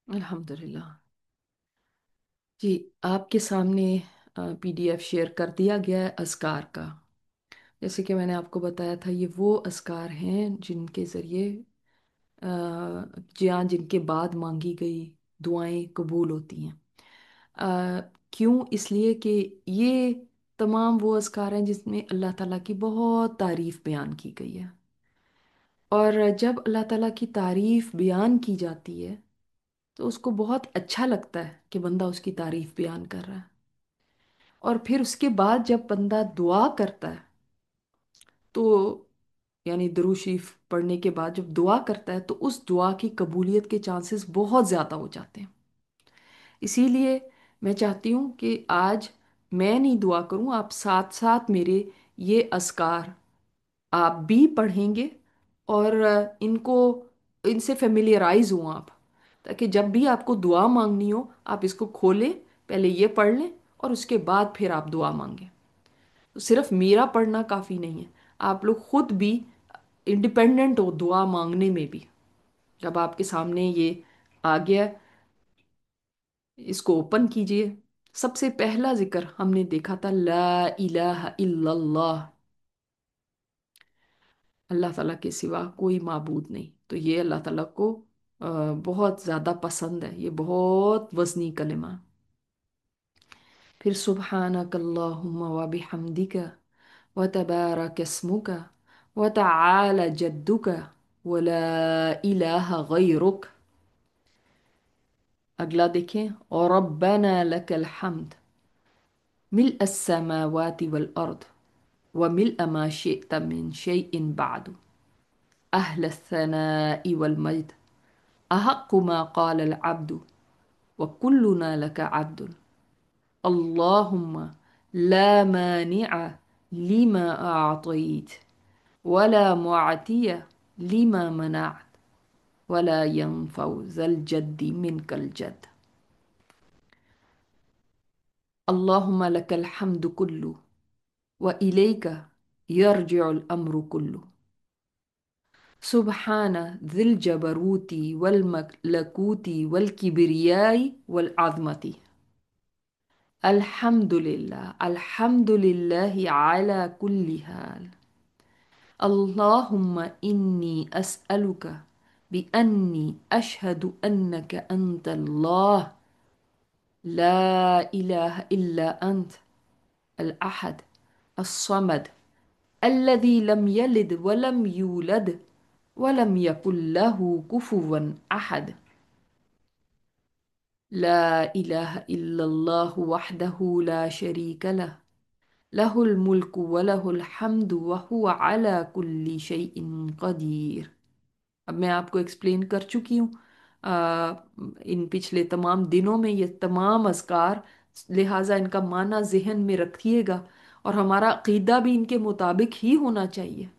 अल्हम्दुलिल्लाह। जी, आपके सामने पीडीएफ शेयर कर दिया गया है अज़कार का। जैसे कि मैंने आपको बताया था, ये वो अज़कार हैं जिनके ज़रिए जिनके बाद मांगी गई दुआएं कबूल होती हैं। क्यों? इसलिए कि ये तमाम वो अज़कार हैं जिसमें अल्लाह ताला की बहुत तारीफ़ बयान की गई है। और जब अल्लाह ताला की तारीफ़ बयान की जाती है तो उसको बहुत अच्छा लगता है कि बंदा उसकी तारीफ़ बयान कर रहा है। और फिर उसके बाद जब बंदा दुआ करता है तो यानी दुरूद शरीफ पढ़ने के बाद जब दुआ करता है तो उस दुआ की कबूलियत के चांसेस बहुत ज़्यादा हो जाते हैं। इसीलिए मैं चाहती हूँ कि आज मैं नहीं दुआ करूँ, आप साथ साथ मेरे ये अस्कार आप भी पढ़ेंगे और इनको इनसे फेमिलियराइज हों आप, ताकि जब भी आपको दुआ मांगनी हो आप इसको खोलें, पहले ये पढ़ लें और उसके बाद फिर आप दुआ मांगें। तो सिर्फ मेरा पढ़ना काफ़ी नहीं है, आप लोग खुद भी इंडिपेंडेंट हो दुआ मांगने में भी। जब आपके सामने ये आ गया, इसको ओपन कीजिए। सबसे पहला जिक्र हमने देखा था ला इलाहा इल्लल्लाह, अल्लाह ताला के सिवा कोई माबूद नहीं। तो ये अल्लाह ताला को बहुत ज़्यादा पसंद है, ये बहुत वज़नी कलिमा। फिर सुब्हानक अल्लाहुम्मा व बिहम्दिका व तबारक अस्मुका व तआला जद्दुका व ला इलाहा गैरुक। अगला देखें, और रब्बना लकल हम्द मिल अस्समावाति वल अर्द व मिल मा शिअत मिन शैइन बादु अहल सनाई वल मजद अहक्कु मा क़ाल अल अब्दु व कुल्लुना लक अब्दुन अल्लाहुम्मा ला मानिअ लिमा अअतैत वला मुअतिय लिमा मनअत वला यनफउ ज़ल जद्दी मिनकल जद्द। अल्लाहुम्मा लकल हम्दु कुल्लु व इलैका यरजिउल अम्रु कुल्लु सुब्हाना ज़िल जबरूती वल मलकूती वल किब्रियाई वल अज़मती। अल्हम्दुलिल्लाह अल्हम्दुलिल्लाहि अला कुल्ली हाल। अल्लाहुम्मा इन्नी अस्अलुका बिअन्नी अशहदु अन्नका अंतल्लाह ला इलाहा इल्ला अंत अल अहद अस्समद अल्लज़ी लम यलिद वलम यूलद वलम यकुल लहू कुफुवन अहद। ला इलाहा इल्लल्लाहु वहदहु ला शरीका लह लहुल मुल्कु व लहुल हम्दु व हुवा अला कुल्ली शैइन कदीर। अब मैं आपको एक्सप्लेन कर चुकी हूँ इन पिछले तमाम दिनों में ये तमाम अज़कार, लिहाजा इनका माना जहन में रखिएगा और हमारा अकीदा भी इनके मुताबिक ही होना चाहिए।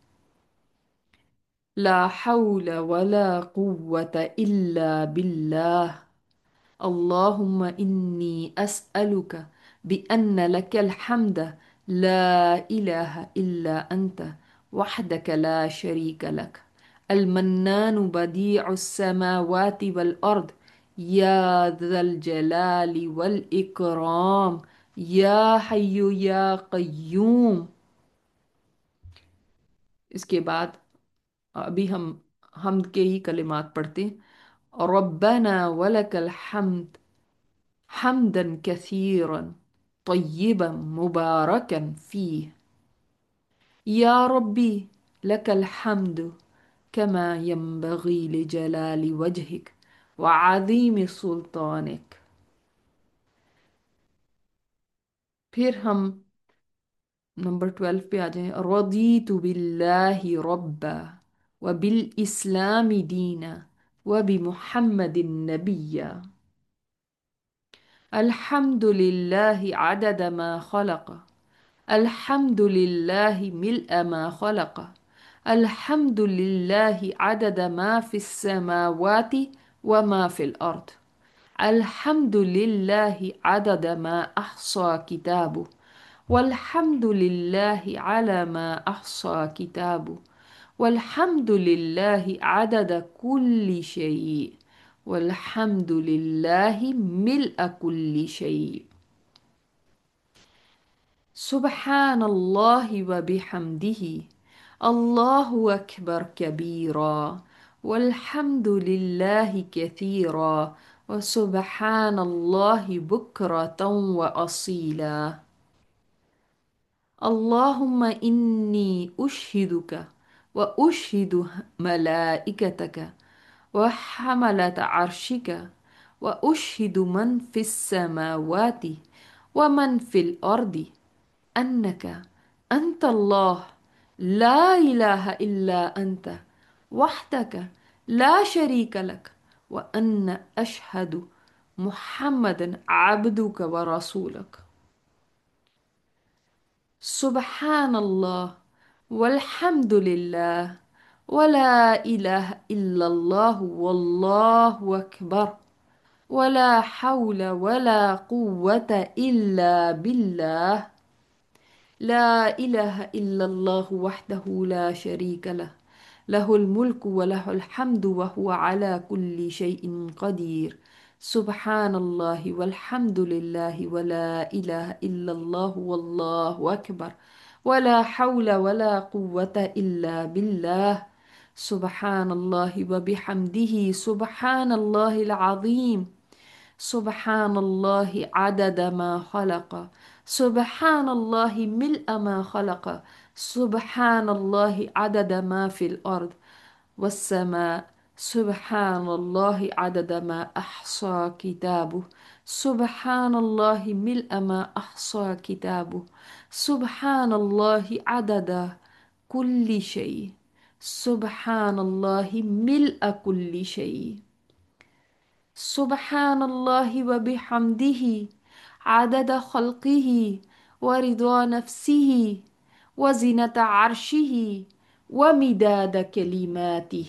ला हौला वला कुव्वता इल्ला बिल्लाह। अल्लाहुम्मा इन्नी अस्अलुका बिअन्न लकल हम्द ला इलाहा इल्ला अंत वहदक ला शरीका लक अलमन्नानु बदीउस समावाति वल अर्द या ज़ल जलाली वल इकराम या हय्यु या क़य्यूम। इसके बाद अभी हम के ही कलिमात पढ़ते हैं। रब्बना वलकल हम्द हम्दन कसीरन तय्यिबन मुबारकन फीह या रब्बी लकल हम्द कमा यंबगी लिजलाली वजहिक व अज़ीम सुल्तानिक। फिर हम नंबर 12 पे आ जाएं। रदीतु बिल्लाहि रब्बा व बिल इस्लामी दीना व बि मुहम्मदिन नबिय्या। अल्हम्दुलिल्लाहि अदद मा खलक़ अल्हम्दुलिल्लाहि मिल्अ मा खलक़ अल्हम्दुलिल्लाहि अदद मा फिस समावाति व मा फिल अर्द अल्हम्दुलिल्लाहि अदद मा अहसा किताबु वल्हम्दुलिल्लाहि अला मा अहसा किताबु वल्हम्दुलिल्लाहि अदद कुल्ली शै والحمد لله ملء كل شيء. سبحان الله وبحمده. الله أكبر كبيرا. والحمد لله كثيرا. وسبحان الله بكرة وأصيلا. اللهم إني أشهدك وأشهد ملائكتك وحملة عرشك وأشهد من في السماوات ومن في الأرض أنك أنت الله لا إله إلا أنت وحدك لا شريك لك، وأن أشهد محمدا عبدك ورسولك. سبحان الله والحمد لله ولا إله إلا الله والله أكبر ولا حول ولا قوة إلا بالله. لا إله إلا الله وحده لا شريك له، له الملك وله الحمد وهو على كل شيء قدير. سبحان الله والحمد لله ولا إله إلا الله والله أكبر ولا حول ولا قوة إلا بالله. سبحان الله وبحمده. سبحان الله العظيم. سبحان الله عدد ما خلق. سبحان الله ملء ما خلق. سبحان الله عدد ما في الأرض والسماء. سبحان الله عدد ما أحصى كتابه. سبحان الله ملء ما أحصى كتابه. سبحان الله عدد كل شيء. سبحان الله ملء كل شيء. سبحان الله وبحمده عدد خلقه ورضا نفسه وزنة عرشه ومداد كلماته.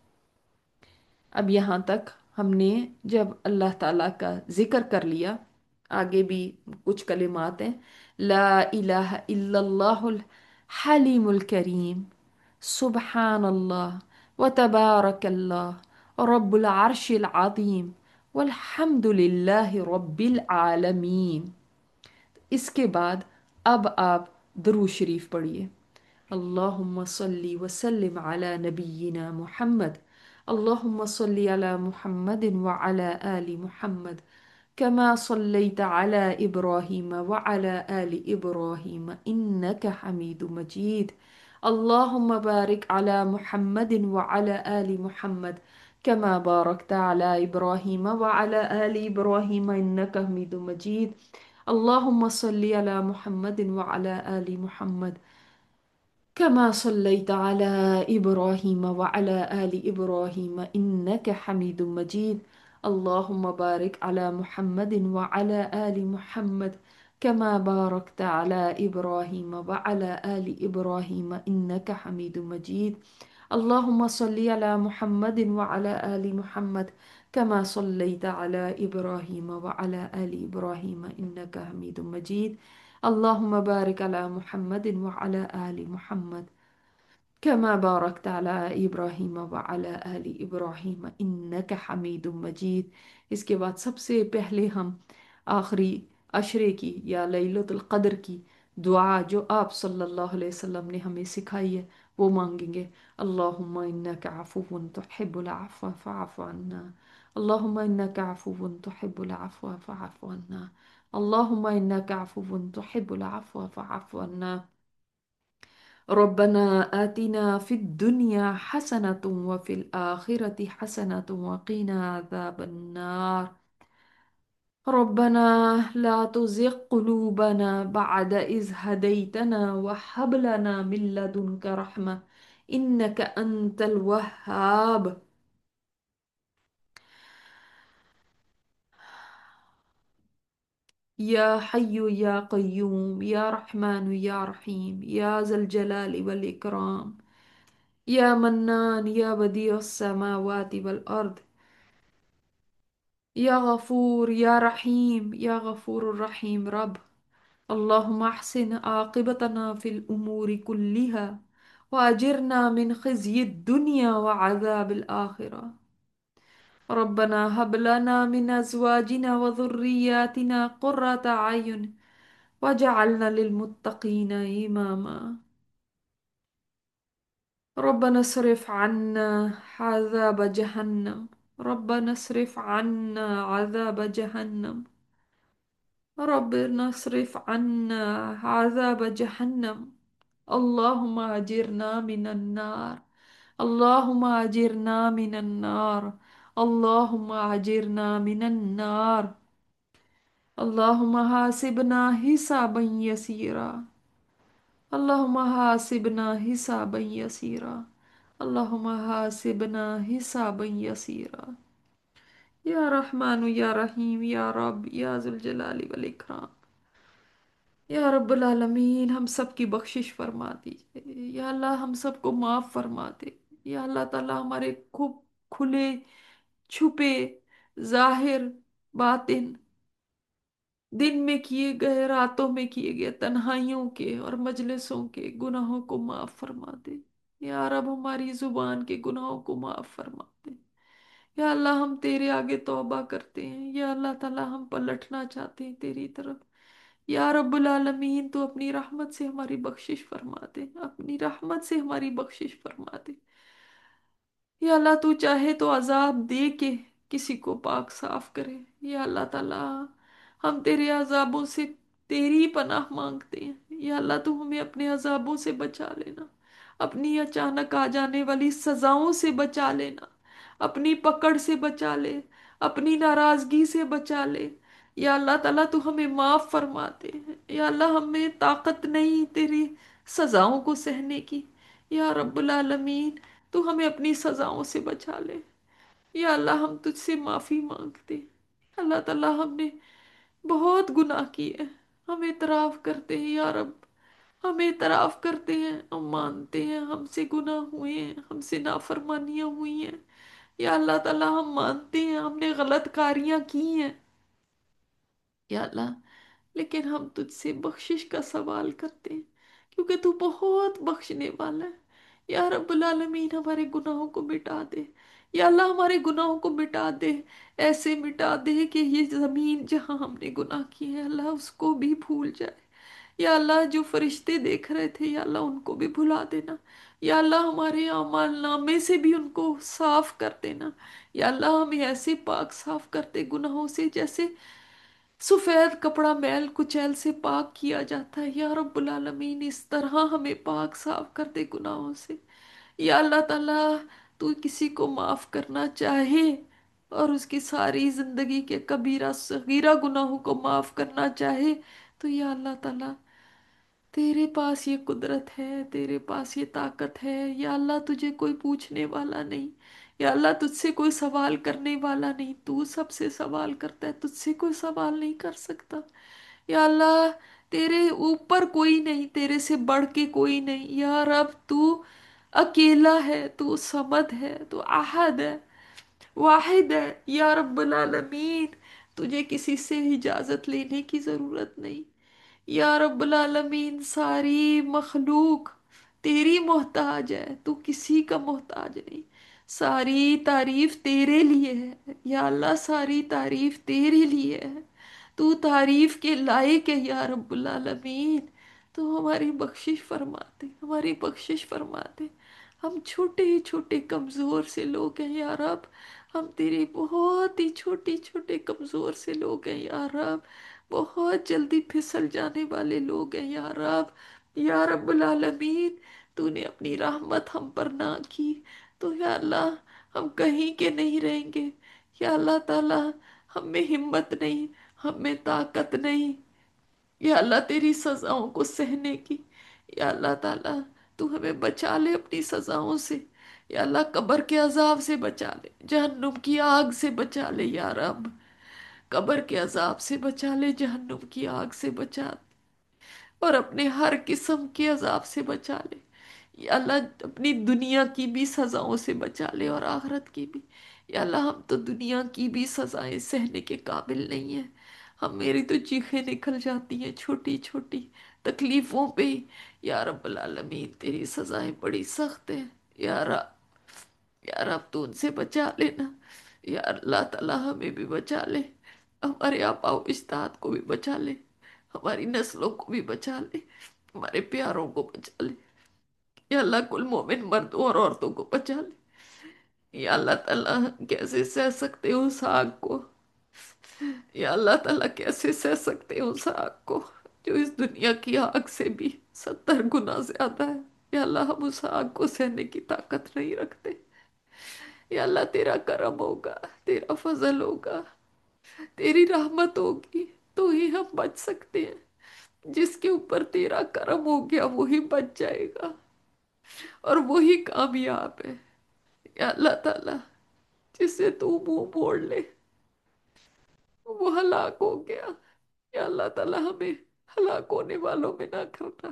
اب یہاں تک ہم نے جب اللہ تعالیٰ کا ذکر کر لیا، آگے بھی کچھ کلمات ہیں. لا الہ الا اللہ الحلیم الکریم. سبحان اللہ وتبارک اللہ رب العرش العظیم والحمد للہ رب العالمین. اس کے بعد اب آپ درود شریف پڑھیے. اللہم صلی وسلم علی نبینا محمد. اللہم صلی علی محمد وعلی آل محمد كما صليت على إبراهيم وعلى آل إبراهيم إنك حميد مجيد. اللهم بارك على محمد وعلى آل محمد كما باركت على إبراهيم وعلى آل إبراهيم إنك حميد مجيد. اللهم صل على محمد وعلى آل محمد كما صليت على إبراهيم وعلى آل إبراهيم إنك حميد مجيد. اللهم بارك على محمد وعلى آل محمد كما باركت على إبراهيم وعلى آل إبراهيم إنك حميد مجيد. اللهم صل على محمد وعلى آل محمد كما صليت على إبراهيم وعلى آل إبراهيم إنك حميد مجيد. اللهم بارك على محمد وعلى آل محمد كما باركت على إبراهيم وعلى آل إبراهيم إنك حميد مجيد. اس کے بعد سب سے پہلے ہم آخری عشرے کی یا لیلۃ القدر کی دعا جو آپ صلی اللہ علیہ وسلم نے ہمیں سکھائی ہے وہ مانگیں گے. اللہم انک عفو تحب العفو فاعف عنا. اللہم انک عفو تحب العفو فاعف عنا. اللہم انک عفو تحب العفو فاعف عنا. ربنا آتنا في الدنيا حسنة وفي الآخرة حسنة وقنا عذاب النار. ربنا لا تزغ قلوبنا بعد إذ هديتنا وهب لنا من لدنك رحمة إنك أنت الوهاب. يا حي يا قيوم يا رحمن يا رحيم يا ذا الجلال والإكرام يا منان يا بديع السماوات والأرض يا غفور يا رحيم يا غفور الرحيم رب. اللهم احسن عاقبتنا في الأمور كلها وأجرنا من خزي الدنيا وعذاب الآخرة. ربنا هب لنا من أزواجنا وذرياتنا قرة أعين واجعلنا للمتقين إماما. ربنا اصرف عنا عذاب جهنم. ربنا اصرف عنا عذاب جهنم. ربنا اصرف عنا عذاب جهنم. اللهم أجرنا من النار. اللهم أجرنا من النار. اللهم أجرنا من النار. اللهم حاسبنا حسابا يسيرا. اللهم حاسبنا حسابا يسيرا. اللهم حاسبنا حسابا يسيرا. یا رحمن یا رحیم یا رب یا ذو الجلال والاکرام. یا رب العالمین ہم سب کی بخشش فرما دیجئے یا اللہ، ہم سب کو معاف فرما دے یا اللہ تعالی. ہمارے خوب کھلے چھپے ظاہر باطن، دن میں کیے گئے راتوں میں کیے گئے تنہائیوں کے اور مجلسوں کے گناہوں کو معاف فرما دے یا رب. ہماری زبان کے گناہوں کو معاف فرما دے یا اللہ. ہم تیرے آگے توبہ کرتے ہیں یا اللہ تعالی، ہم پلٹنا چاہتے ہیں تیری طرف یا رب العالمین. تو اپنی رحمت سے ہماری بخشش فرما دے، اپنی رحمت سے ہماری بخشش فرما دے یا اللہ. تو چاہے تو عذاب دے کے کسی کو پاک صاف کرے یا اللہ تعالی. ہم تیرے عذابوں سے تیری پناہ مانگتے ہیں یا اللہ. تو ہمیں اپنے عذابوں سے بچا لینا، اپنی اچانک آ جانے والی سزاؤں سے بچا لینا، اپنی پکڑ سے بچا لے، اپنی ناراضگی سے بچا لے یا اللہ تعالیٰ. تو ہمیں معاف فرماتے ہیں یا اللہ. ہمیں طاقت نہیں تیری سزاؤں کو سہنے کی یا رب العالمین. تو ہمیں اپنی سزاؤں سے بچا لے یا اللہ. ہم تجھ سے معافی مانگتے ہیں اللہ تعالیٰ. ہم نے بہت گناہ کیے، ہم اعتراف کرتے ہیں یا رب. ہم اعتراف کرتے ہیں، ہم مانتے ہیں ہم سے گناہ ہوئے ہیں، ہم سے نافرمانیاں ہوئی ہیں یا اللہ تعالیٰ. ہم مانتے ہیں ہم نے غلط کاریاں کی ہیں یا اللہ. لیکن ہم تجھ سے بخشش کا سوال کرتے ہیں کیونکہ تو بہت بخشنے والا ہے یا رب العالمین. ہمارے گناہوں کو مٹا دے یا اللہ. ہمارے گناہوں کو مٹا دے، ایسے مٹا دے کہ یہ زمین جہاں ہم نے گناہ کیے ہیں اللہ اس کو بھی بھول جائے یا اللہ. جو فرشتے دیکھ رہے تھے یا اللہ ان کو بھی بھلا دینا یا اللہ. ہمارے اعمال نامے سے بھی ان کو صاف کر دینا یا اللہ. ہمیں ایسے پاک صاف کرتے گناہوں سے جیسے سفید کپڑا میل کچیل سے پاک کیا جاتا ہے یا رب العالمین. اس طرح ہمیں پاک صاف کر دے گناہوں سے یا اللہ تعالیٰ. تو کسی کو معاف کرنا چاہے اور اس کی ساری زندگی کے کبیرہ صغیرہ گناہوں کو معاف کرنا چاہے تو یا اللہ تعالیٰ تیرے پاس یہ قدرت ہے، تیرے پاس یہ طاقت ہے یا اللہ. تجھے کوئی پوچھنے والا نہیں یا اللہ. تجھ سے کوئی سوال کرنے والا نہیں. تو سب سے سوال کرتا ہے، تجھ سے کوئی سوال نہیں کر سکتا یا اللہ. تیرے اوپر کوئی نہیں، تیرے سے بڑھ کے کوئی نہیں یا رب. تو اکیلا ہے، تو صمد ہے، تو احد ہے، واحد ہے یا رب العالمین. تجھے کسی سے اجازت لینے کی ضرورت نہیں یا رب العالمین. ساری مخلوق تیری محتاج ہے، تو کسی کا محتاج نہیں. ساری تعریف تیرے لیے ہے یا اللہ. ساری تعریف تیرے لیے ہے، تو تعریف کے لائق ہے یا رب العالمین. تو ہماری بخشش فرماتے، ہماری بخشش فرماتے. ہم چھوٹے چھوٹے کمزور سے لوگ ہیں یا رب. ہم تیرے بہت ہی چھوٹے چھوٹے کمزور سے لوگ ہیں یا رب. بہت جلدی پھسل جانے والے لوگ ہیں یا رب. یا رب العالمین تو نے اپنی رحمت ہم پر نہ کی تو یا اللہ ہم کہیں کے نہیں رہیں گے یا اللہ تعالی. ہم میں ہمت نہیں، ہم میں طاقت نہیں یا اللہ تیری سزاؤں کو سہنے کی یا اللہ تعالی. تو ہمیں بچا لے اپنی سزاؤں سے یا اللہ. قبر کے عذاب سے بچا لے، جہنم کی آگ سے بچا لے یا رب. قبر کے عذاب سے بچا لے، جہنم کی آگ سے بچا لے اور اپنے ہر قسم کے عذاب سے بچا لے یا اللہ. اپنی دنیا کی بھی سزاؤں سے بچا لے اور آخرت کی بھی یا اللہ. ہم تو دنیا کی بھی سزائیں سہنے کے قابل نہیں ہیں. میری تو چیخیں نکل جاتی ہیں چھوٹی چھوٹی تکلیفوں پہ یا رب العالمین. تیری سزائیں بڑی سخت ہیں یا رب. یا رب تو ان سے بچا لینا या अल्लाह ताला हमें भी बचा ले, हमारे आपाओ इस्ताद को भी बचा ले, हमारी नस्लों को भी बचा ले, हमारे प्यारों को बचा ले। या अल्लाह कुल मोमिन मर्दों और औरतों को बचा ले। या अल्लाह ताला कैसे सह सकते हो उस आग को। या अल्लाह ताला कैसे सह सकते हो उस आग को जो इस दुनिया की आग से भी 70 गुना ज्यादा है। या अल्लाह हम उस आग को सहने की ताकत नहीं रखते। या अल्लाह तेरा करम होगा, तेरा फजल होगा, तेरी रहमत होगी तो ही हम बच सकते हैं। जिसके ऊपर तेरा करम हो गया वही बच जाएगा और वही कामयाब है। या अल्लाह ताला जिससे तू मुंह मोड़ ले वो हलाक हो गया। या अल्लाह ताला हमें हलाक होने वालों में ना करना।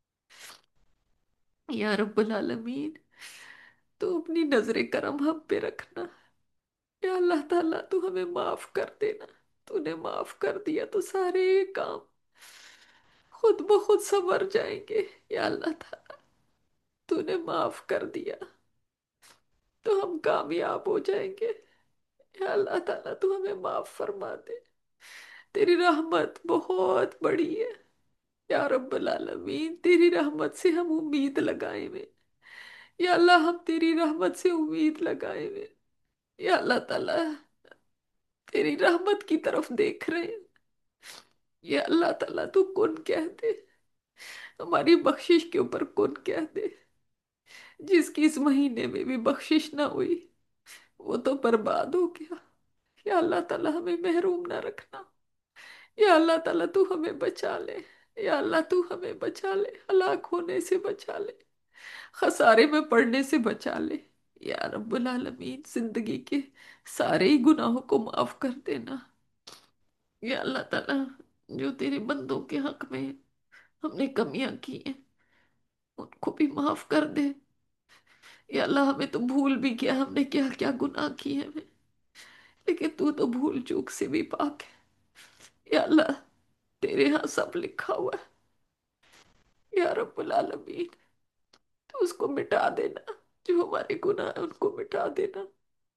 या रब्बुल आलमीन तू अपनी नजर करम हम पे रखना। या अल्लाह ताला तू हमें माफ कर देना। तूने माफ कर दिया तो सारे काम खुद ब खुद संवर जाएंगे। या अल्लाह ताला तूने माफ कर दिया तो हम कामयाब हो जाएंगे। या अल्लाह ताला तू हमें माफ फरमा दे। तेरी रहमत बहुत बड़ी है। या रब्बुल आलमीन तेरी रहमत से हम उम्मीद लगाए हुए। या अल्लाह हम तेरी रहमत से उम्मीद लगाए हुए। या अल्लाह ताला तेरी रहमत की तरफ देख रहे हैं। या अल्लाह ताला तू कौन कह दे, हमारी बख्शिश के ऊपर कौन कह दे। जिसकी इस महीने में भी बख्शिश ना हुई वो तो बर्बाद हो गया। या अल्लाह ताला हमें महरूम ना रखना। या अल्लाह ताला तू हमें बचा ले। या अल्लाह तू हमें बचा ले, हलाक होने से बचा ले, खसारे में पड़ने से बचा ले। या रब्बुल आलमीन जिंदगी के सारे ही गुनाहों को माफ कर देना। या अल्लाह ताला जो तेरे बंदों के हक में हमने कमियां की हैं उनको भी माफ कर दे। या अल्लाह हमें तो भूल भी गया हमने क्या क्या गुनाह किए हैं, लेकिन तू तो भूल चूक से भी पाक है। या अल्लाह तेरे यहाँ सब लिखा हुआ है। या रब्बुल आलमीन तो उसको मिटा देना, जो हमारे गुनाह है उनको मिटा देना।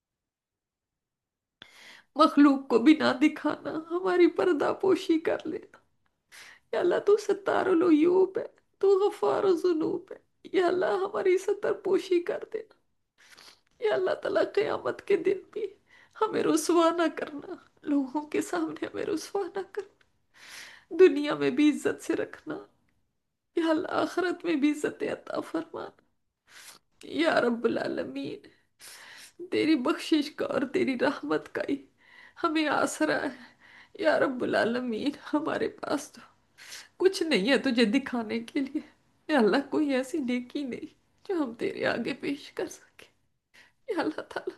मखलूक को भी ना दिखाना, हमारी पर्दापोशी कर लेना। या अल्लाह तू सत्तारुल उयूब है, तू गफ्फारुल ज़ुनूब है। या अल्लाह हमारी सत्तरपोशी कर देना। या अल्लाह ताला क़यामत के दिन भी हमें रुसवा ना करना, लोगों के सामने हमें रुसवा ना करना। दुनिया में भी इज्जत से रखना। या अल्लाह आखिरत में भी इज्जत अता फरमाना। या रब्बुल आलमीन तेरी बख्शिश का और तेरी रहमत का ही हमें आसरा है। या रब्बुल आलमीन हमारे पास तो कुछ नहीं है तुझे दिखाने के लिए। या अल्लाह कोई ऐसी नेकी नहीं जो हम तेरे आगे पेश कर सके। या अल्लाह ताला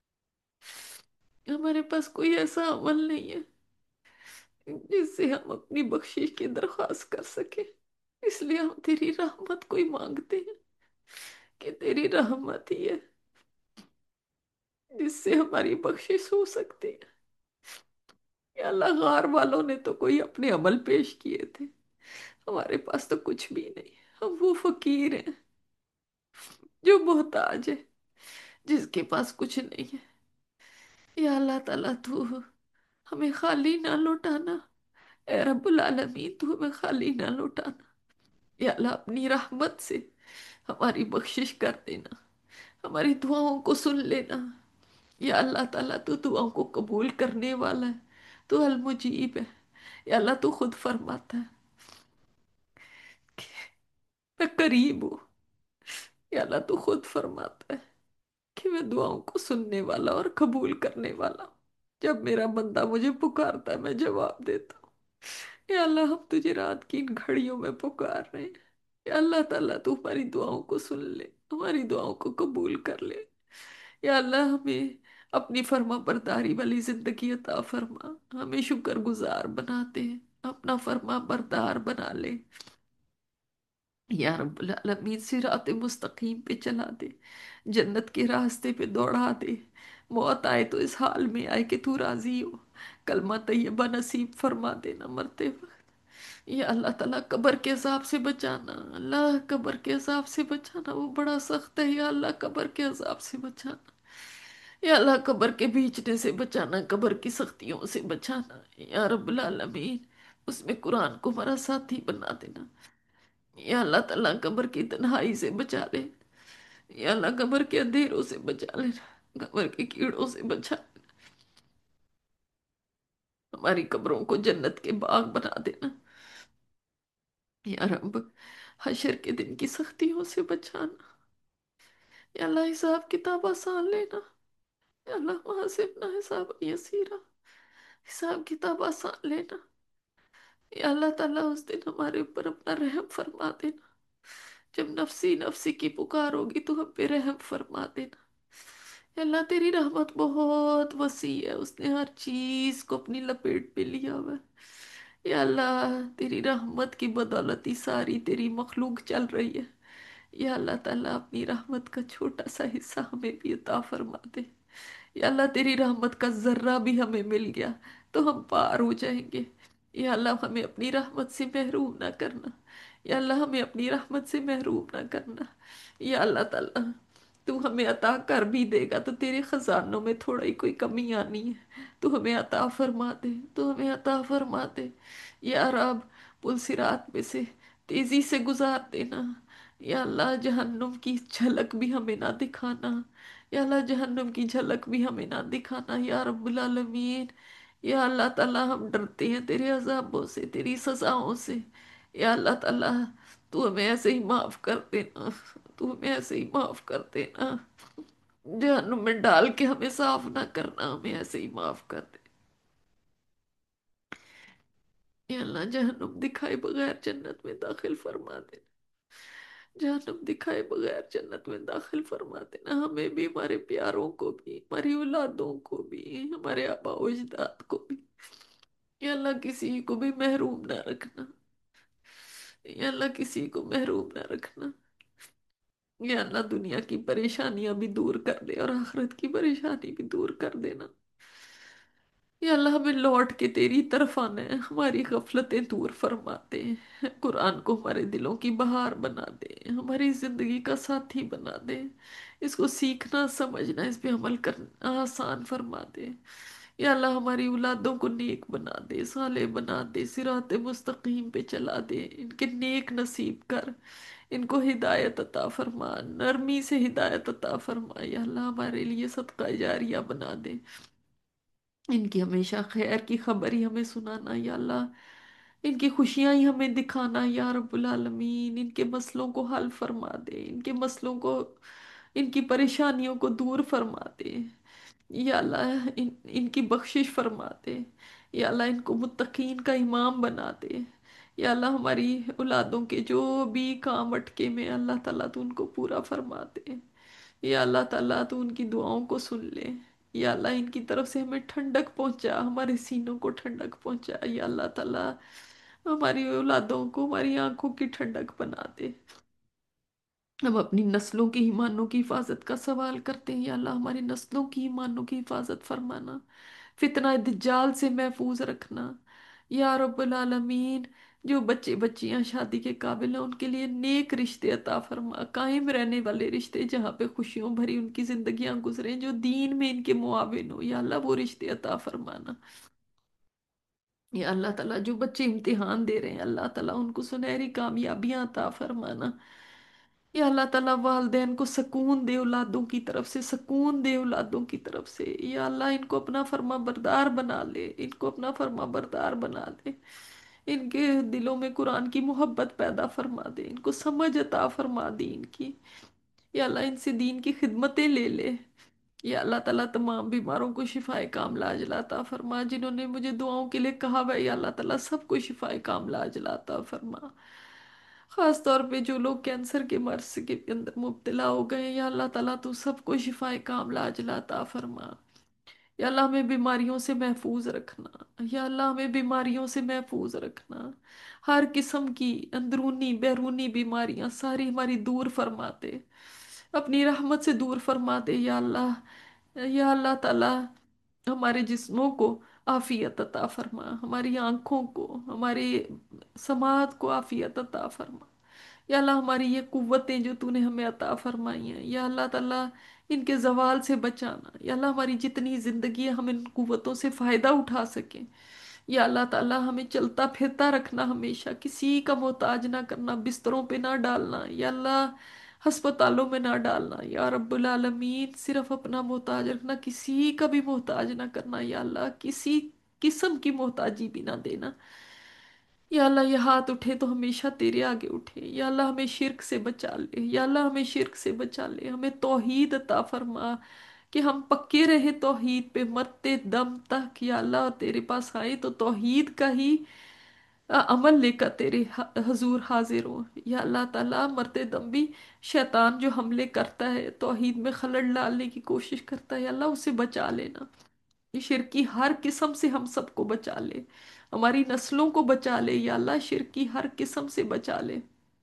हमारे पास कोई ऐसा अमल नहीं है जिससे हम अपनी बख्शिश की दरख्वास्त कर सके। इसलिए हम तेरी रहमत को ही मांगते हैं कि तेरी रहमत ही है जिससे हमारी बख्शिश हो सकती है। या अल्लाह गार वालों ने तो कोई अपने अमल पेश किए थे, हमारे पास तो कुछ भी नहीं। हम वो फकीर हैं जो मोहताज है, जिसके पास कुछ नहीं है। या अल्लाह ताला तू हमें खाली ना लौटाना। ए रब्बुल आलमीन तू हमें खाली ना लौटाना। या अल्लाह अपनी रहमत से हमारी बख्शिश कर देना, हमारी दुआओं को सुन लेना। या अल्लाह ताला तू दुआओं को कबूल करने वाला है, तू अल मुजीब है। या अल्लाह तू खुद फरमाता है कि मैं करीब हूँ। या अल्लाह तू खुद फरमाता है कि मैं दुआओं को सुनने वाला और कबूल करने वाला हूँ। जब मेरा बंदा मुझे पुकारता है मैं जवाब देता हूँ। या अल्लाह हम तुझे रात की इन घड़ियों में पुकार रहे हैं। या अल्लाह ताला तू हमारी दुआओं को सुन ले, हमारी दुआओं को कबूल कर ले। या अल्लाह हमें अपनी फर्मा बरदारी वाली जिंदगी अता फरमा, हमें शुक्रगुजार बनाते हैं, अपना फर्मा बरदार बना ले। या रब्बुल आलमीन सिरात मुस्तकीम पे चला दे, जन्नत के रास्ते पे दौड़ा दे। मौत आए तो इस हाल में आए कि तू राजी हो। कलमा तैयबा नसीब फरमा देना मरते वक्त। या अल्लाह ताला कब्र के अजाब से बचाना, अल्लाह कब्र के अजाब से बचाना, वो बड़ा सख्त है। या अल्लाह कब्र के अजाब से बचाना। या अल्लाह कब्र के बीचने से बचाना, कब्र की सख्तियों से बचाना या रब्बुल आलमीन। उसमें कुरान को हमारा साथी बना देना या अल्लाह ताला। कब्र की तन्हाई से बचा ले या अल्लाह, कब्र के अंधेरों से बचा लेना, कब्र के कीड़ों से बचा लेना। हमारी कब्रों को जन्नत के बाग बना देना या रब। हशर के दिन की सख्तियों से बचाना या अल्लाह। हिसाब किताब आसान लेना या अल्लाह, वहां से अपना हिसाब यसीरा, हिसाब किताब आसान लेना या अल्लाह ताला। उस दिन हमारे ऊपर अपना रहम फरमा देना। जब नफसी नफसी की पुकार होगी तो हम पे रहम फरमा देना या अल्लाह। तेरी रहमत बहुत वसी है, उसने हर चीज को अपनी लपेट में लिया हुआ है या अल्लाह। तेरी रहमत की बदौलत ही सारी तेरी मखलूक चल रही है या अल्लाह ताला। अपनी रहमत का छोटा सा हिस्सा हमें भी अता फरमा दे या अल्लाह। तेरी रहमत का जर्रा भी हमें मिल गया तो हम पार हो जाएंगे या अल्लाह। हमें अपनी रहमत से महरूम ना करना या अल्लाह, हमें अपनी रहमत से महरूम ना करना या अल्लाह ताला। तू हमें अता कर भी देगा तो तेरे खजानों में थोड़ा ही कोई कमी आनी है। तू हमें अता फरमा दे, तू हमें अता फरमा दे या रब। पुल सिरात में से तेजी से गुजार देना या अल्लाह। जहन्नुम की झलक भी हमें ना दिखाना या अल्लाह, जहन्नुम की झलक भी हमें ना दिखाना या रब्बुल आलमीन। या अल्लाह ताला, हम डरते हैं तेरे अजाबों से, तेरी सजाओं से या अल्लाह ताला। तू हमें ऐसे ही माफ कर देना, तू हमें ऐसे ही माफ कर देना। जहन्नुम में डाल के हमें साफ ना करना, हमें ऐसे ही माफ कर दे या अल्लाह। जहन्नुम दिखाए बगैर जन्नत में दाखिल फरमा दे, जहन्नुम दिखाए बगैर जन्नत में दाखिल फरमा देना। हमें भी, हमारे प्यारों को भी, हमारी औलादों को भी, हमारे आबा अजदाद को भी या अल्लाह। किसी को भी महरूम ना रखना या अल्लाह, किसी को महरूम ना रखना या अल्लाह। दुनिया की परेशानियां भी दूर कर दे और आखिरत की परेशानी भी दूर कर देना या अल्लाह। हमें लौट के तेरी तरफ आना है, हमारी गफलतें दूर फरमा दे। कुरान को हमारे दिलों की बहार बना दे, हमारी जिंदगी का साथी बना दे। इसको सीखना समझना, इस पे अमल करना आसान फरमा दे या अल्लाह। हमारी औलादों को नेक बना दे, साले बना दे, सिराते मुस्तकीम पे चला दे, इनके नेक नसीब कर, इनको हिदायत अता फरमा, नरमी से हिदायत अता फरमा या अल्लाह। हमारे लिए सदका जारिया बना दे, इनकी हमेशा खैर की खबर ही हमें सुनाना या अल्लाह। इनकी खुशियां ही हमें दिखाना या रब्बुल आलमीन। इनके मसलों को हल फरमा दे, इनके मसलों को, इनकी परेशानियों को दूर फरमा दे या अल्लाह। इनकी बख्शिश फरमा दे या अल्लाह। इनको मुत्तकीन का इमाम बना दे या अल्लाह। हमारी औलादों के जो भी काम अटके में अल्लाह ताला तू उनको पूरा फरमा दे या अल्लाह ताला। तू उनकी दुआओं को सुन ले या अल्लाह। इनकी तरफ से हमें ठंडक पहुंचा, हमारे सीनों को ठंडक पहुंचा या अल्लाह ताला। हमारी औलादों को हमारी आंखों की ठंडक बना दे। हम अपनी नस्लों की ईमानों की हिफाजत का सवाल करते हैं या अल्लाह। हमारी नस्लों की ईमानों की हिफाजत फरमाना, फितना दज्जाल से महफूज रखना या रब्बुल आलमीन। जो बच्चे बच्चियां शादी के काबिल हैं उनके लिए नेक रिश्ते अता फरमा, कायम रहने वाले रिश्ते, जहाँ पे खुशियों भरी उनकी जिंदगियां गुजरे, जो दीन में इनके मुआविन हो या अल्लाह। वो रिश्ते अता फरमाना या अल्लाह ताला। जो बच्चे इम्तिहान दे रहे हैं अल्लाह ताला, उनको सुनहरी कामयाबियां अता फरमाना या अल्लाह ताला। वालदैन को सुकून दे, औलादों की तरफ से सुकून दे, औलादों की तरफ से या अल्लाह। इनको अपना फर्मा बरदार बना ले, इनको अपना फर्मा बरदार बना ले। इनके दिलों में कुरान की मोहब्बत पैदा फरमा दे, इनको समझ अता फरमा दी इनकी या अल्लाह। इनसे दीन की खिदमतें ले ले या अल्लाह ताला। तमाम बीमारों को शिफाए कामला अता फरमा, जिन्होंने मुझे दुआओं के लिए कहा हुआ है या अल्लाह ताला सबको शिफाए कामला अता फरमा। खास तौर पे जो लोग कैंसर के मर्ज के अंदर मुब्तला हो गए हैं या अल्लाह ताला, तू सबको शिफाए कामला अता फरमा या अल्लाह। हमें बीमारियों से महफूज रखना या अल्लाह, हमें बीमारियों से महफूज रखना। हर किस्म की अंदरूनी बैरूनी बीमारियां सारी हमारी दूर फरमा दे, अपनी रहमत से दूर फरमा दे या अल्लाह। या अल्लाह ताला, हमारे जिस्मों को आफियत अता फरमा, हमारी आंखों को, हमारे समात को आफियत अता फरमा या अल्लाह। हमारी ये कुव्वतें जो तूने हमें अता फरमाई हैं या अल्लाह ताला, ان کے زوال سے بچانا یا اللہ، ہماری جتنی زندگی ہے ہم ان قوتوں سے فائدہ اٹھا سکیں یا اللہ تعالیٰ، ہمیں چلتا پھرتا رکھنا، ہمیشہ کسی کا محتاج نہ کرنا، بستروں پہ نہ ڈالنا یا اللہ، ہسپتالوں میں نہ ڈالنا یا رب العالمین، صرف اپنا محتاج رکھنا، کسی کا بھی محتاج نہ کرنا یا اللہ، کسی قسم کی محتاجی بھی نہ دینا یا اللہ، یہ ہاتھ اٹھے تو ہمیشہ تیرے آگے اٹھے یا اللہ، ہمیں شرک سے بچا لے یا اللہ، ہمیں شرک سے بچا لے، ہمیں توحید عطا فرما کہ ہم پکے رہے توحید پہ مرتے دم تک یا اللہ، اور تیرے پاس آئے تو توحید کا ہی عمل لے کر تیرے حضور حاضر ہوں یا اللہ تعالیٰ، مرتے دم بھی شیطان جو حملے کرتا ہے، توحید میں خلل ڈالنے کی کوشش کرتا ہے یا اللہ، اسے بچا لینا، یہ شرک کی ہر قسم سے ہم سب کو بچا لے، ہماری نسلوں کو بچا لے یا اللہ، شرک کی ہر قسم سے بچا لے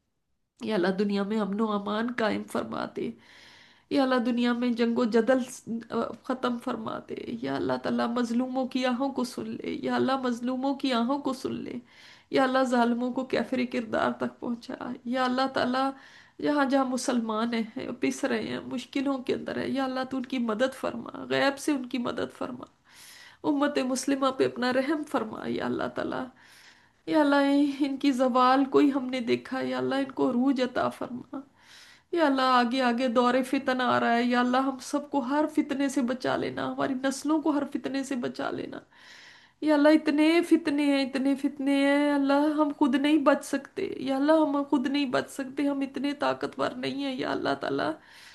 یا اللہ، دنیا میں امن و امان قائم فرما دے یا اللہ، دنیا میں جنگ و جدل ختم فرما دے یا اللہ تعالیٰ، مظلوموں کی آہوں کو سن لے یا اللہ، مظلوموں کی آہوں کو سن لے یا اللہ، ظالموں کو کیفر کردار تک پہنچا یا اللہ تعالیٰ، جہاں جہاں مسلمان ہیں پس رہے ہیں، مشکلوں کے اندر ہے یا اللہ، تو ان کی مدد فرما، غیب سے ان کی مدد فرما، امت مسلمہ پہ اپنا رحم فرما یا اللہ تعالیٰ یا اللہ، ان کی زوال کوئی ہم نے دیکھا یا اللہ، ان کو عروج عطا فرما یا اللہ، آگے آگے دور فتن آ رہا ہے یا اللہ، ہم سب کو ہر فتنے سے بچا لینا، ہماری نسلوں کو ہر فتنے سے بچا لینا یا اللہ، اتنے فتنے ہیں، اتنے فتنے ہیں اللہ، ہم خود نہیں بچ سکتے یا اللہ، ہم خود نہیں بچ سکتے، ہم اتنے طاقتور نہیں ہیں یا اللہ تعالیٰ،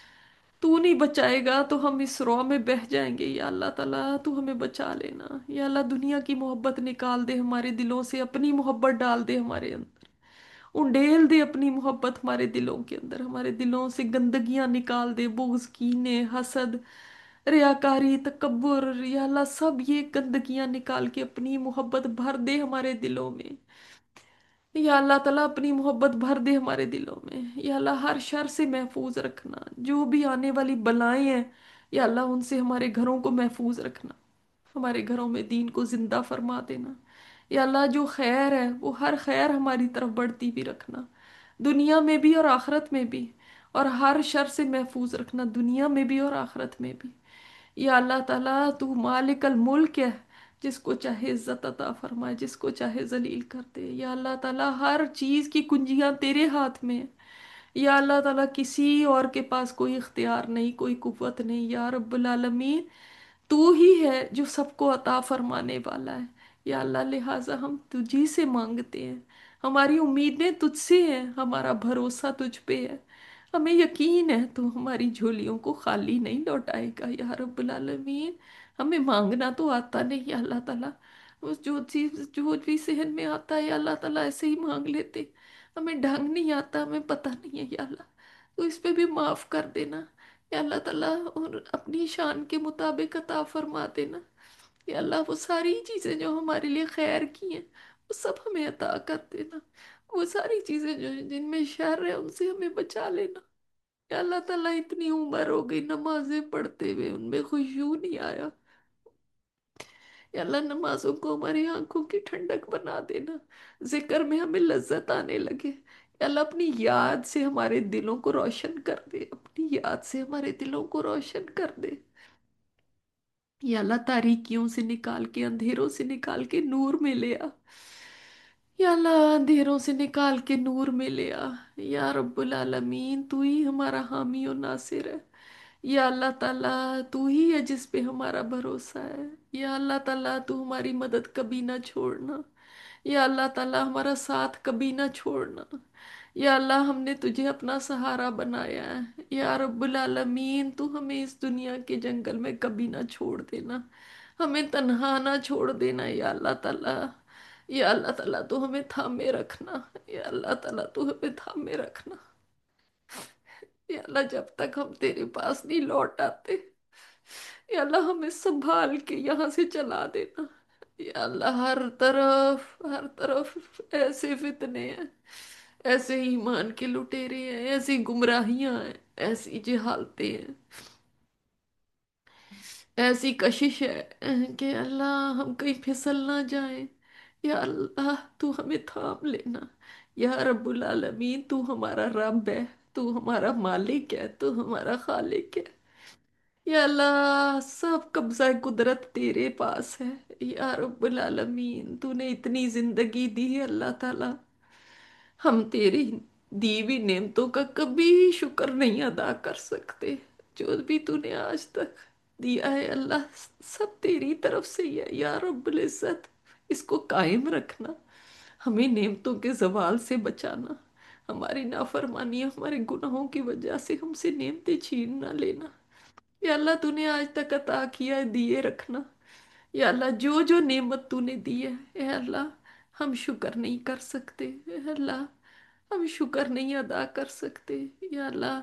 تو نہیں بچائے گا تو ہم اس رو میں بہہ جائیں گے یا اللہ تعالیٰ، تو ہمیں بچا لینا یا اللہ، دنیا کی محبت نکال دے ہمارے دلوں سے، اپنی محبت ڈال دے ہمارے اندر، انڈیل دے اپنی محبت ہمارے دلوں کے اندر، ہمارے دلوں سے گندگیاں نکال دے، بغض، کینے، حسد، ریاکاری، تکبر یا اللہ، سب یہ گندگیاں نکال کے اپنی محبت بھر دے ہمارے دلوں میں یا اللہ تعالیٰ، اپنی محبت بھر دے ہمارے دلوں میں یا اللہ، ہر شر سے محفوظ رکھنا، جو بھی آنے والی بلائیں ہیں یا اللہ، ان سے ہمارے گھروں کو محفوظ رکھنا، ہمارے گھروں میں دین کو زندہ فرما دینا یا اللہ، جو خیر ہے وہ ہر خیر ہماری طرف بڑھتی بھی رکھنا، دنیا میں بھی اور آخرت میں بھی، اور ہر شر سے محفوظ رکھنا، دنیا میں بھی اور آخرت میں بھی یا اللہ تعالیٰ، تو مالک الملک ہے، جس کو چاہے عزت عطا فرمائے، جس کو چاہے ذلیل کر دے یا اللہ تعالیٰ، ہر چیز کی کنجیاں تیرے ہاتھ میں ہیں یا اللہ تعالیٰ، کسی اور کے پاس کوئی اختیار نہیں، کوئی قوت نہیں یا رب العالمین، تو ہی ہے جو سب کو عطا فرمانے والا ہے یا اللہ، لہٰذا ہم تجھی سے مانگتے ہیں، ہماری امیدیں تجھ سے ہیں، ہمارا بھروسہ تجھ پہ ہے، ہمیں یقین ہے تو ہماری جھولیوں کو خالی نہیں لوٹائے گا یا رب العالمین، ہمیں مانگنا تو آتا نہیں یا اللہ تعالیٰ، جو چیز جو بھی ذہن میں آتا ہے یا اللہ تعالیٰ، ایسے ہی مانگ لیتے، ہمیں ڈھنگ نہیں آتا، ہمیں پتہ نہیں ہے یا اللہ، تو اس پہ بھی معاف کر دینا یا اللہ تعالیٰ، اور اپنی شان کے مطابق عطا فرما دینا یا اللہ، وہ ساری چیزیں جو ہمارے لیے خیر کی ہیں وہ سب ہمیں عطا کر دینا، وہ ساری چیزیں جو جن میں شر ہے ان سے ہمیں بچا لینا یا اللہ تعالیٰ، اتنی عمر ہو گئی نمازیں پڑھتے ہوئے، ان میں خشوع نہیں آیا یا اللہ، نمازوں کو ہماری آنکھوں کی ٹھنڈک بنا دینا، ذکر میں ہمیں لذت آنے لگے یا اللہ، اپنی یاد سے ہمارے دلوں کو روشن کر دے، اپنی یاد سے ہمارے دلوں کو روشن کر دے یا اللہ، تاریکیوں سے نکال کے، اندھیروں سے نکال کے نور میں لے آ یا اللہ، اندھیروں سے نکال کے نور میں لے آ یا رب العالمین، تو ہی ہمارا حامی و ناصر ہے یا اللہ تعالیٰ، تو ہی ہے جس پہ ہمارا بھروسہ ہے یا اللہ تعالیٰ، تو ہماری مدد کبھی نہ چھوڑنا یا اللہ تعالیٰ، ہمارا ساتھ کبھی نہ چھوڑنا یا اللہ، ہم نے تجھے اپنا سہارا بنایا ہے یا رب العالمین، تو ہمیں اس دنیا کے جنگل میں کبھی نہ چھوڑ دینا، ہمیں تنہا نہ چھوڑ دینا یا اللہ تعالیٰ یا اللہ تعالیٰ، تو ہمیں تھامے رکھنا یا اللہ تعالیٰ، تو ہمیں تھامے رکھنا یا اللہ، جب تک ہم تیرے پاس نہیں لوٹ آتے یا اللہ، ہمیں سنبھال کے یہاں سے چلا دینا یا اللہ، ہر طرف ایسے فتنے ہیں، ایسے ایمان کے لٹیرے ہیں، ایسی گمراہیاں ہیں، ایسی جہالتیں ہیں، ایسی کشش ہے کہ اللہ، ہم کہیں پھسل نہ جائیں یا اللہ، تو ہمیں تھام لینا یا رب العالمین، تو ہمارا رب ہے، تو ہمارا مالک ہے، تو ہمارا خالق ہے या अल्लाह, सब कब्जा कुदरत तेरे पास है। या रब्बुल आलमीन, तूने इतनी जिंदगी दी है अल्लाह ताला, हम तेरी दी हुई नेमतों का कभी शुक्र नहीं अदा कर सकते। जो भी तूने आज तक दिया है अल्लाह, सब तेरी तरफ से ही है या रब्बुल इज्जत। इसको कायम रखना, हमें नेमतों के जवाल से बचाना, हमारी नाफरमानी हमारे गुनाहों की वजह से हमसे नेमतें छीन ना लेना। या अल्लाह, तूने आज तक अता किया है, दिए रखना। या अल्लाह, जो जो नेमत तूने दी है ए अल्लाह, हम शुक्र नहीं कर सकते। ए अल्लाह, हम शुक्र नहीं अदा कर सकते। या अल्लाह,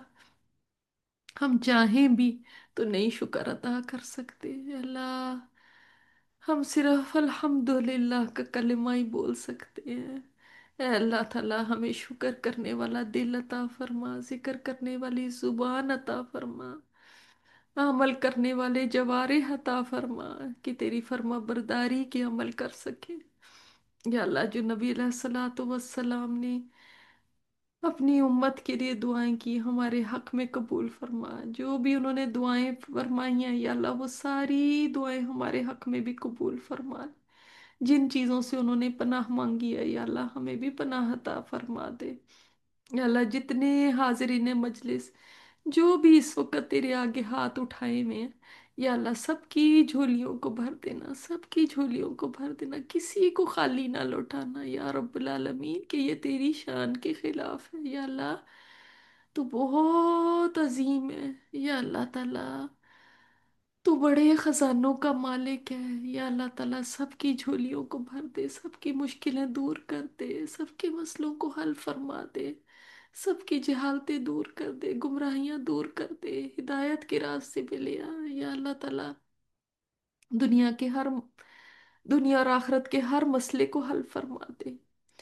हम चाहें भी तो नहीं शुक्र अदा कर सकते। या अल्लाह, हम सिर्फ अल्हम्दुलिल्लाह का कलिमा ही बोल सकते हैं। ए अल्लाह ताला, हमें शुक्र करने वाला दिल अता फरमा, जिक्र करने वाली जुबान अता फरमा, अमल करने वाले जवारे अता फरमा, कि तेरी फर्मा बरदारी के अमल कर सके। या अल्लाह, जो नबी अलैहिस्सलातु वस्सलाम ने अपनी उम्मत के लिए दुआएं की, हमारे हक में कबूल फरमा। जो भी उन्होंने दुआएं फरमाई हैं या अल्लाह, वो सारी दुआएं हमारे हक में भी कबूल फरमा। जिन चीज़ों से उन्होंने पनाह मांगी है या अल्लाह, हमें भी पनाह अता फरमा दे। या अल्लाह, जितने हाजिरीन मजलिस जो भी इस वक्त तेरे आगे हाथ उठाए हुए हैं, या अल्लाह, सबकी झोलियों को भर देना, सबकी झोलियों को भर देना, किसी को खाली ना लौटाना या रब्बुल आलमीन, कि ये तेरी शान के खिलाफ है। या अल्लाह, तू बहुत अजीम है। या अल्लाह ताला, तू बड़े खजानों का मालिक है। या अल्लाह ताला, सबकी झोलियों को भर दे, सबकी मुश्किलें दूर कर दे, सबके मसलों को हल फरमा दे, सबकी जहालतें दूर कर दे, गुमराहियां दूर कर दे, हिदायत के रास्ते पे ले आ। या अल्लाह ताला, दुनिया के हर दुनिया और आखिरत के हर मसले को हल फरमा दे।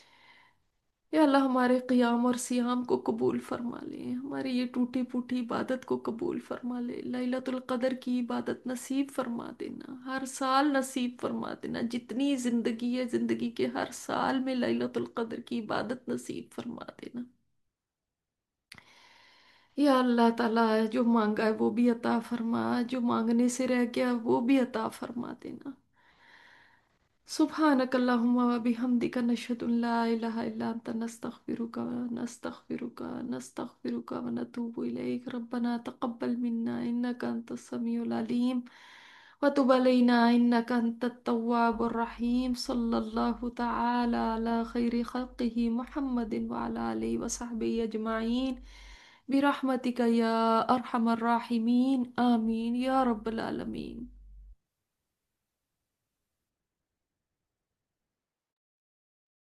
या अल्लाह, हमारे क़ियाम और सियाम को कबूल फरमा ले, हमारी ये टूटी फूटी इबादत को कबूल फरमा ले। लैलतुल क़द्र की इबादत नसीब फरमा देना, हर साल नसीब फरमा देना। जितनी ज़िंदगी है, ज़िंदगी के हर साल में लैलतुल क़द्र की इबादत नसीब फरमा देना। या अल्लाह ताला, जो मांगा है वो भी अता फरमा, जो मांगने से रह गया वो भी अता फरमा देना। सुब्हानक अल्लाहुम्मा व बिहम्दिका, नशहदु अन ला इलाहा इल्ला अंता, नस्तगफिरुका व नस्तगफिरुका नस्तगफिरुका व नतूबु इलैक। रब्बना तक़ब्बल मिन्ना इन्नका अंतस समीउल अलीम व तुब अलैना इन्नका अंतत तव्वाबुर रहीम। सल्लल्लाहु तआला अला खैरि खल्क़िही मुहम्मदिन व अला आलिहि व सहबिही अजमाइन बिरहमतिका या अरहमर राहिमीन। आमीन या रब्बल आलमीन।